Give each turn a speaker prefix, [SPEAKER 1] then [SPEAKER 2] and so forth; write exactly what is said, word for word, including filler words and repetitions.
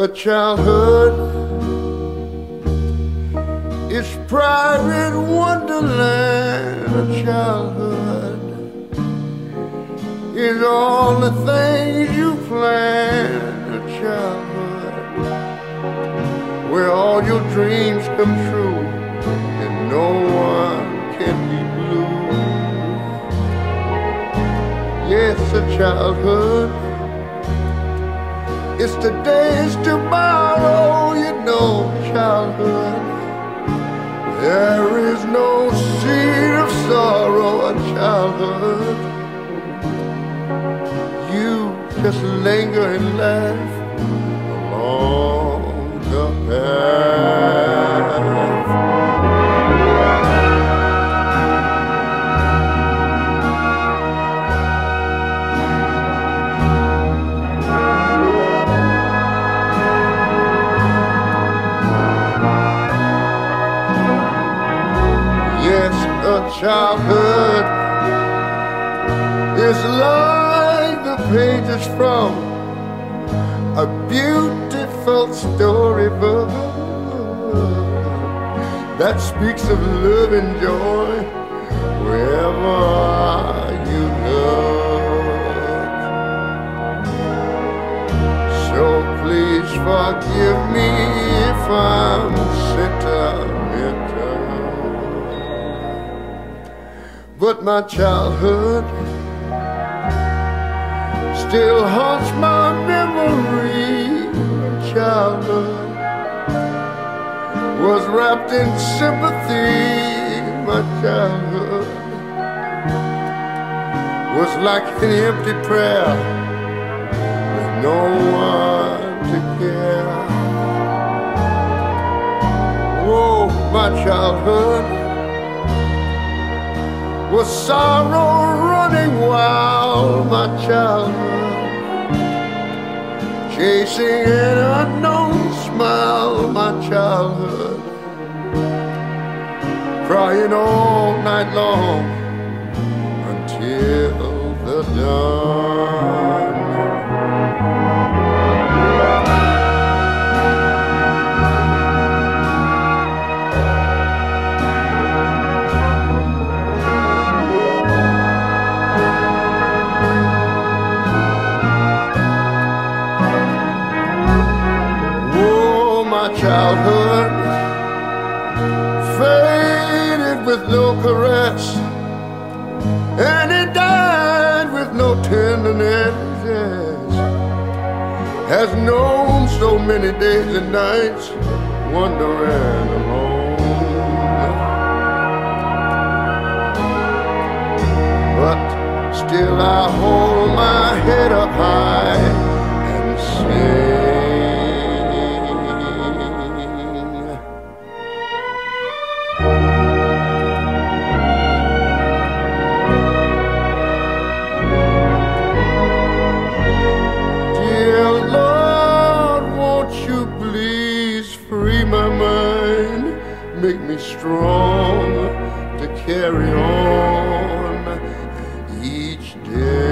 [SPEAKER 1] A childhood is private wonderland. A childhood is all the things you plan. A childhood where all your dreams come true and no one can be blue. Yes, a childhood, it's today's tomorrow, you know, childhood. There is no seed of sorrow, a childhood. You just linger and laugh along the path. Childhood is like the pages from a beautiful storybook that speaks of love and joy wherever you look. So please forgive me if I'm sentimental, but my childhood still haunts my memory. Childhood was wrapped in sympathy. My childhood was like an empty prayer with no one to care. Oh, my childhood was sorrow running wild. My childhood chasing an unknown smile. My childhood crying all night long until the dawn. Childhood faded with no caress, and it died with no tenderness. Has known so many days and nights wandering alone, but still I hold my head up high and sing. Make me strong to carry on each day.